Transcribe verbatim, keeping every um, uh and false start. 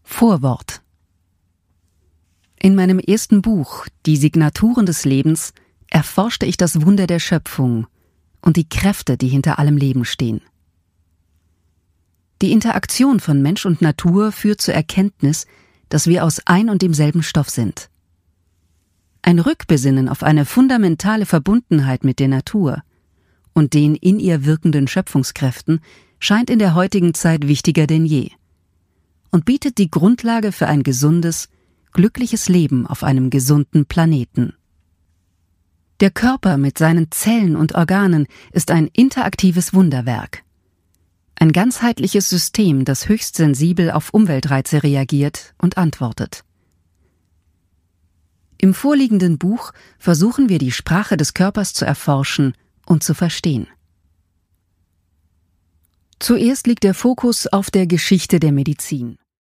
Vorwort. In meinem ersten Buch, Die Signaturen des Lebens, erforschte ich das Wunder der Schöpfung und die Kräfte, die hinter allem Leben stehen. Die Interaktion von Mensch und Natur führt zur Erkenntnis, dass wir aus ein und demselben Stoff sind. Ein Rückbesinnen auf eine fundamentale Verbundenheit mit der Natur und den in ihr wirkenden Schöpfungskräften scheint in der heutigen Zeit wichtiger denn je und bietet die Grundlage für ein gesundes, glückliches Leben auf einem gesunden Planeten. Der Körper mit seinen Zellen und Organen ist ein interaktives Wunderwerk. Ein ganzheitliches System, das höchst sensibel auf Umweltreize reagiert und antwortet. Im vorliegenden Buch versuchen wir, die Sprache des Körpers zu erforschen und zu verstehen. Zuerst liegt der Fokus auf der Geschichte der Medizin.